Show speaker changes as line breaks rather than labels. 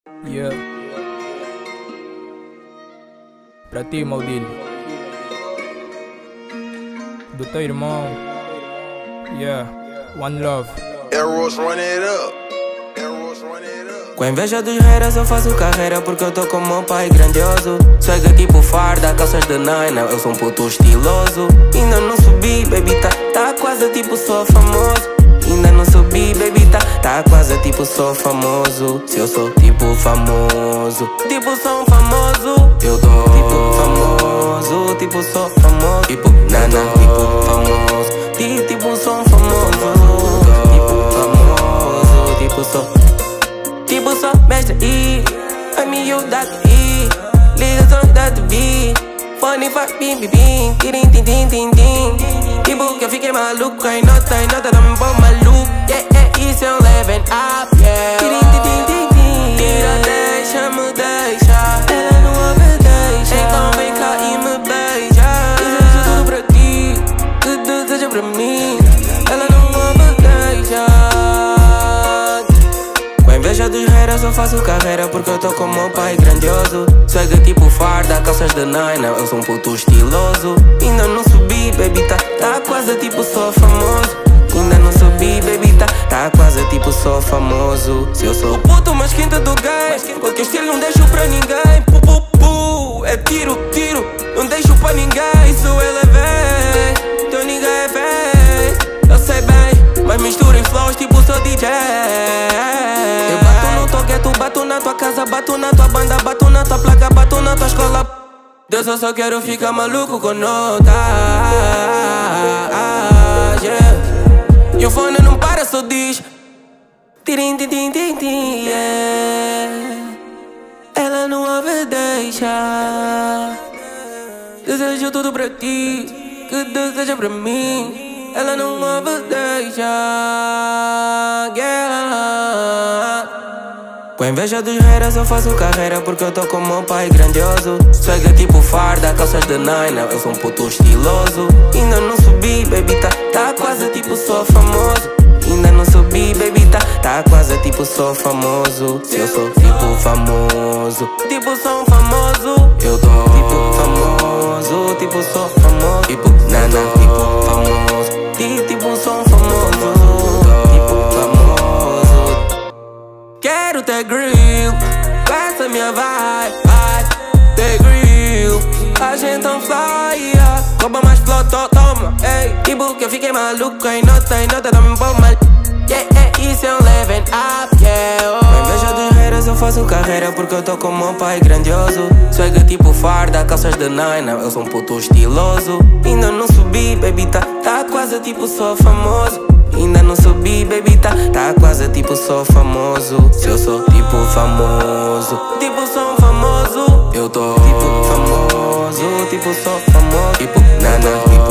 Yeah. Pra ti, Maldilho. Do teu irmão. Yeah. One love.
Arrows run it up. Arrows run it up.
Com a inveja dos haters eu faço carreira porque eu tô com meu pai grandioso. Swag tipo farda, calças de Nine, eu sou um puto estiloso. Ainda não subi, baby, tá quase tipo sou famoso. Ainda não subi, baby, tá quase tipo sou famoso. Se eu sou tipo famoso, tipo sou um famoso. Eu tô tipo famoso, tipo sou famoso. Tipo nana, tipo famoso, tipo sou um famoso. Tipo famoso, tipo sou mestre I, humildade I, ligação da TV. Fone faz bim bim bim, tirim tim tim tim tim. Tipo que eu fiquei maluco, ai nota dá-me bom maluco. Yeah, isso é um level up, yeah. Tirim tim tim tim tim. Tira, deixa-me deixar, ela não obedece. Então vem cá e me beija. Desejo tudo pra ti, que deseja pra mim. Ela não obedece. Com a inveja dos haters eu faço carreira porque eu tô com meu pai grandioso. Swag tipo farda, calças de Nine, eu sou um puto estiloso. Ainda não subi, baby, tá quase tipo sou famoso. Ainda não subi, baby, tá quase tipo sou famoso. Se eu sou o puto mais quente do game, porque estilo não deixo pra ninguém. Pu, pu, pu, é tiro, tiro, não deixo pra ninguém. Isso ele vem, teu ninguém é fake. Eu sei bem, mas mistura em flows tipo sou DJ. Eu bato no teu gueto, bato na tua casa, bato na tua banda, bato na tua placa, bato na tua escola. Deus, eu só quero ficar maluco com nota. Yeah. E o fone não para, só diz tirim tim tim tim tim, yeah. Ela não obedece. Desejo tudo pra ti, que deseja pra mim. Ela não obedece, yeah. Com a inveja dos haters eu faço carreira porque eu tô com meu pai grandioso. Swag tipo farda, calças de Nine, eu sou um puto estiloso. Ainda não subi, baby, tá quase tipo sou famoso. Ainda não subi, baby, tá quase tipo sou famoso. Se eu sou tipo famoso, tipo sou um famoso. Eu tô tipo famoso, tipo sou famoso. Tipo nana, tipo famoso, tipo sou um famoso. Tipo famoso. Quero ter grill, com essa minha vibe, ter grill. A gente on fly, yeah. Rouba mais flow, toma, ey. Tipo que eu fiquei maluco, ai nota dá-me bom mal. Yeah, isso é um level up, yeah. Com a inveja dos haters eu faço carreira porque eu tô com meu pai grandioso. Swag tipo farda, calças de Nine, eu sou um puto estiloso. Ainda não subi, baby, tá quase tipo sou famoso. Ainda não subi, baby, tá quase tipo sou famoso. Se eu sou tipo famoso, tipo sou um famoso. Eu tô tipo famoso, tipo sou famoso. Tipo nana, tipo